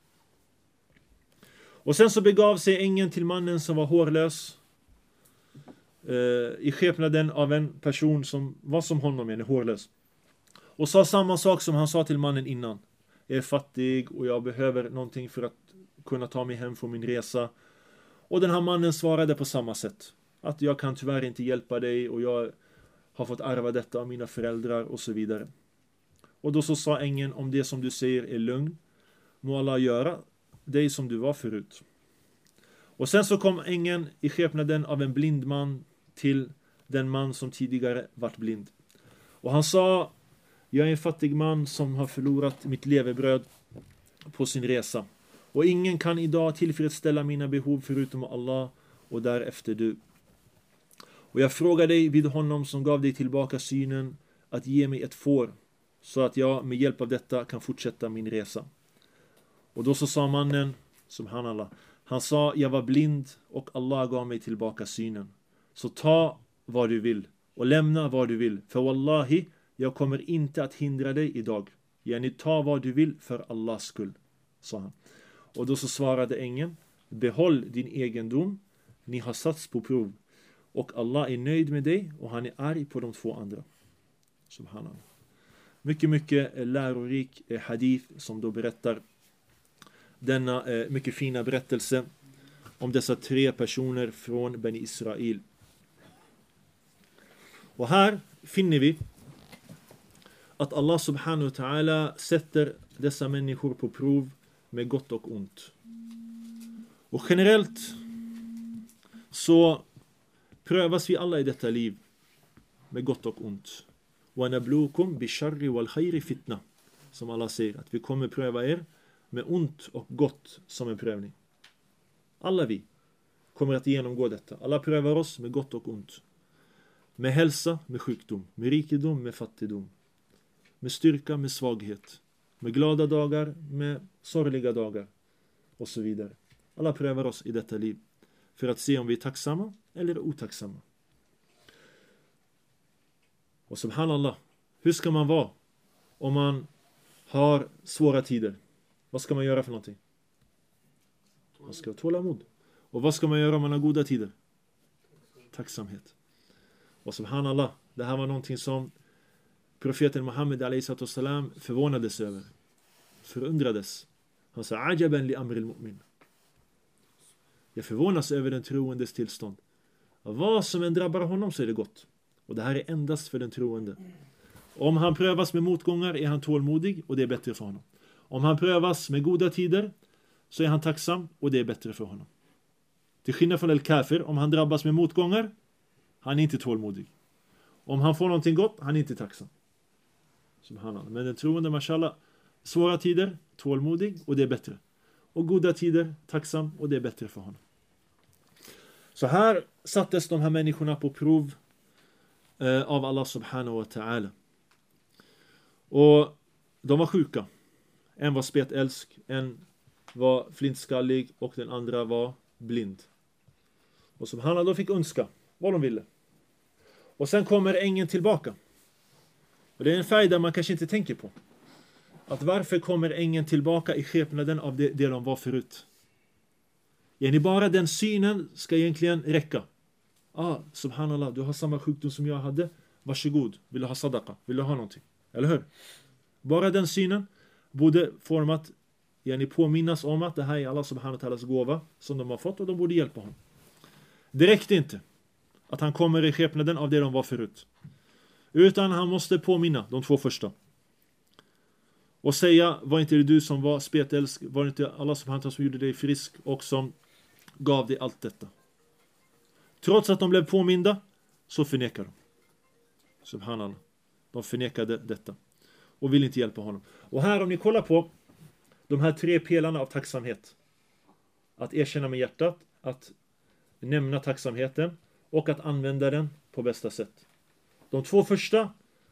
Och sen så begav sig ängeln till mannen som var hårlös. Eh, I skepnaden av en person som var som honom, en hårlös. Och sa samma sak som han sa till mannen innan. Jag är fattig och jag behöver någonting för att kunna ta mig hem från min resa. Och den här mannen svarade på samma sätt. Att jag kan tyvärr inte hjälpa dig och jag har fått ärva detta av mina föräldrar och så vidare. Och då så sa ängeln, om det som du säger är lögn, må Allah göra dig som du var förut. Och sen så kom ängeln i skepnaden av en blind man till den man som tidigare varit blind. Och han sa, jag är en fattig man som har förlorat mitt levebröd på sin resa. Och ingen kan idag tillfredsställa mina behov förutom Allah och därefter du. Och jag frågar dig vid honom som gav dig tillbaka synen att ge mig ett får så att jag med hjälp av detta kan fortsätta min resa. Och då så sa mannen, subhanallah, han sa, jag var blind och Allah gav mig tillbaka synen. Så ta vad du vill och lämna vad du vill. För wallahi, jag kommer inte att hindra dig idag. Yani ta vad du vill för Allahs skull, sa han. Och då så svarade ängeln, behåll din egendom, ni har satts på prov. Och Allah är nöjd med dig och han är arg på de två andra. Subhanallah. Mycket, mycket lärorik hadith som då berättar denna eh, mycket fina berättelse om dessa tre personer från Bani Israel. Och här finner vi att Allah subhanahu wa ta'ala sätter dessa människor på prov med gott och ont. Och generellt så prövas vi alla i detta liv med gott och ont. Wa nablukum bisharri wal khairi fitna. Som Allah säger, att vi kommer pröva er med ont och gott som en prövning. Alla vi kommer att genomgå detta. Allah prövar oss med gott och ont. Med hälsa, med sjukdom. Med rikedom, med fattigdom. Med styrka, med svaghet. Med glada dagar, med sorgliga dagar. Och så vidare. Allah prövar oss i detta liv. För att se om vi är tacksamma eller otacksamma. Och subhanallah. Hur ska man vara om man har svåra tider? Vad ska man göra för någonting? Man ska ha tålamod. Och vad ska man göra om man har goda tider? Tacksamhet. Och subhanallah, det här var någonting som profeten Muhammed alayhi salam förvånades över. Förundrades. Han sa, ajaban li amril mu'min. Jag förvånas över den troendes tillstånd. Och vad som än drabbar honom så är det gott. Och det här är endast för den troende. Om han prövas med motgångar är han tålmodig och det är bättre för honom. Om han prövas med goda tider så är han tacksam och det är bättre för honom. Till skillnad från el-kafir, om han drabbas med motgångar, han är inte tålmodig. Om han får någonting gott, han är inte tacksam. Subhanallah. Men den troende, mashallah, svåra tider, tålmodig och det är bättre. Och goda tider, tacksam och det är bättre för honom. Så här sattes de här människorna på prov eh, av Allah subhanahu wa ta'ala. Och de var sjuka. En var spetälsk, en var flintskallig och den andra var blind. Och subhanallah, de fick önska vad de ville. Och sen kommer ängeln tillbaka. Och det är en färg där man kanske inte tänker på. Att varför kommer ängeln tillbaka i skepnaden av det, det de var förut? Yani bara den synen ska egentligen räcka. Ah, subhanallah, du har samma sjukdom som jag hade. Varsågod, vill du ha sadaqa? Vill du ha någonting? Eller hur? Bara den synen borde format, yani påminnas om att det här är Allah subhanahu wa ta'alas gåva som de har fått och de borde hjälpa honom. Det räckte inte att han kommer i skepnaden av det de var förut. Utan han måste påminna de två första. Och säga, var inte det du som var spetälsk? Var det inte Allah subhanahu wa ta'ala som gjorde dig frisk och som gav dig allt detta? Trots att de blev påminda så förnekar de. Subhanallah. De förnekade detta. Och vill inte hjälpa honom. Och här om ni kollar på de här tre pelarna av tacksamhet. Att erkänna med hjärtat. Att nämna tacksamheten. Och att använda den på bästa sätt. De två första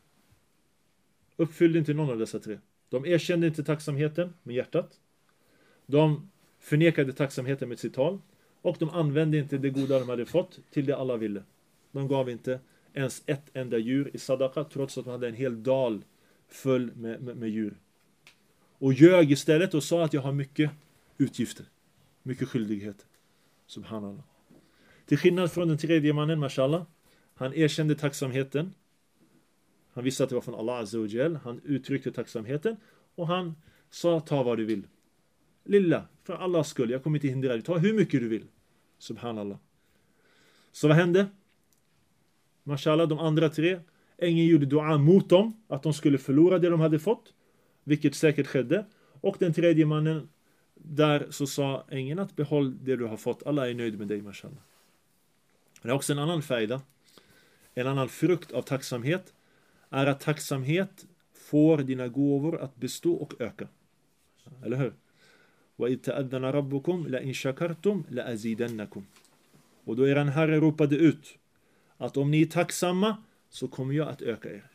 uppfyllde inte någon av dessa tre. De erkände inte tacksamheten med hjärtat. De förnekade tacksamheten med sitt tal. Och de använde inte det goda de hade fått till det alla ville. De gav inte ens ett enda djur i sadaqa trots att de hade en hel dal full med, med, med djur. Och ljög istället och sa att jag har mycket utgifter. Mycket skyldigheter. Subhanallah. Till skillnad från den tredje mannen, mashallah. Han erkände tacksamheten. Han visste att det var från Allah Azza wa Jal. Han uttryckte tacksamheten. Och han sa, ta vad du vill. Lilla, för Allahs skull. Jag kommer inte hindra dig. Ta hur mycket du vill. Subhanallah. Så vad hände? Mashallah, de andra tre. Ängeln gjorde dua mot dem. Att de skulle förlora det de hade fått. Vilket säkert skedde. Och den tredje mannen. Där så sa ängeln att behåll det du har fått. Allah är nöjd med dig, mashallah. Det är också en annan färda. En annan frukt av tacksamhet. Är att tacksamhet får dina gåvor att bestå och öka. Eller hur? وَإِذْ تَأَذَّنَ رَبُّكُمْ لَإِنْ شَكَرْتُمْ لَأَزِيدَنَّكُمْ. Och då eran Herre ropade ut att om ni är tacksamma så kommer jag att öka er.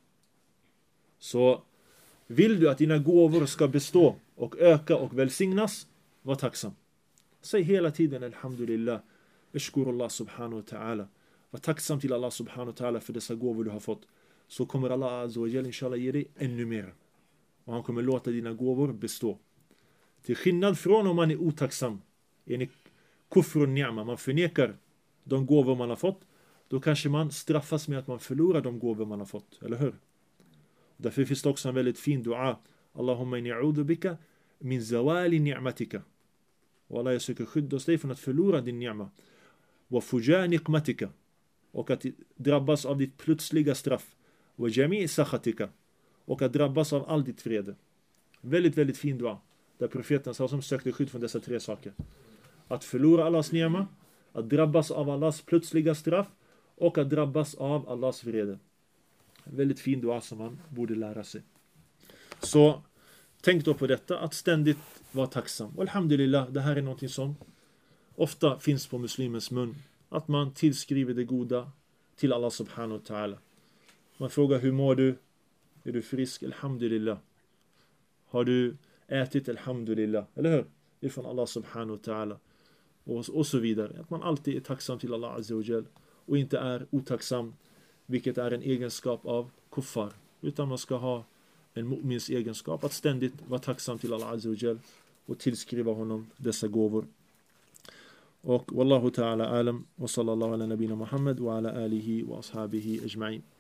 Så vill du att dina gåvor ska bestå och öka och välsignas, var tacksam. Säg hela tiden alhamdulillah, ishkurullah subhanahu wa ta'ala. Var tacksam till Allah subhanahu wa ta'ala för dessa gåvor du har fått. Så kommer Allah azza wa jal inshallah ge dig ännu mer. Och han kommer låta dina gåvor bestå. Till skillnad från om man är otacksam. Är ni kufr och ni'ma. Man förnekar de gåvor man har fått. Då kanske man straffas med att man förlorar de gåvor man har fått. Eller hur? Därför finns det också en väldigt fin dua. Allahumma inni a'udhu bika min zawali ni'matika. Och Allah, jag söker skydd hos dig från att förlora din ni'ma. Wa fuja niqmatika. Och att drabbas av ditt plötsliga straff. Wa jami' sakhatika. Och att drabbas av all ditt vrede. Väldigt, väldigt fin dua. Där profeten sa som sökte skydd från dessa tre saker. Att förlora Allahs ni'ma. Att drabbas av Allahs plötsliga straff. Och att drabbas av Allahs vrede. En väldigt fin dua som man borde lära sig. Så tänk då på detta. Att ständigt vara tacksam. Och alhamdulillah, det här är något som ofta finns på muslimens mun. Att man tillskriver det goda till Allah subhanahu wa ta'ala. Man frågar hur mår du? Är du frisk? Alhamdulillah. Har du ätit? Alhamdulillah. Eller hur? Det är från Allah subhanahu wa ta'ala. Och, och så vidare. Att man alltid är tacksam till Allah azza wa jal. Och inte är otacksam. Vilket är en egenskap av kuffar. Utan man ska ha en mu'mins egenskap. Att ständigt vara tacksam till Allah azza wa jal. Och tillskriva honom dessa gåvor. Och wallahu ta'ala alam. Wa sallallahu ala nabina Muhammad. Wa ala alihi wa ashabihi ajma'in.